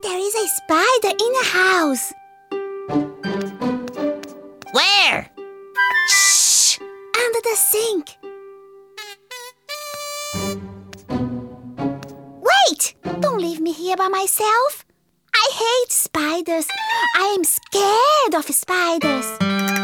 There is a spider in the house. Where? Shh! Under the sink. Wait! Don't leave me here by myself. I hate spiders. I am scared of spiders.